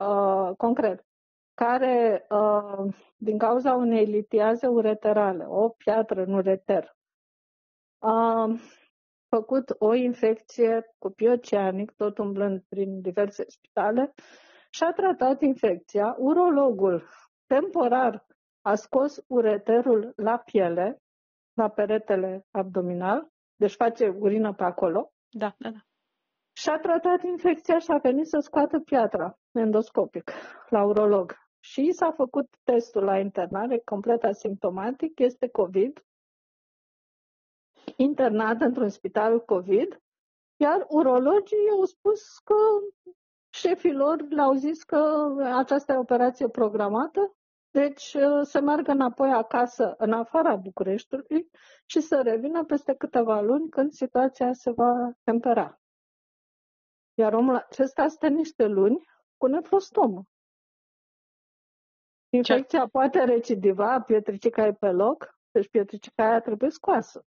concret, care din cauza unei litiaze ureterale, o piatră în ureter, a făcut o infecție cu pioceanic, tot umblând prin diverse spitale, și a tratat infecția. Urologul temporar a scos ureterul la piele, la peretele abdominal, deci face urină pe acolo. Da. Și a tratat infecția și a venit să scoată piatra endoscopic la urolog. Și s-a făcut testul la internare, complet asimptomatic, este COVID, internat într-un spital COVID, iar urologii au spus că șefii lor le-au zis că aceasta e operație programată, deci să meargă înapoi acasă, în afara Bucureștiului, și să revină peste câteva luni când situația se va tempera. Iar omul acesta stă niște luni cu nefrostomă. Infecția poate recidiva, pietricica e pe loc, deci pietricica aia trebuie scoasă.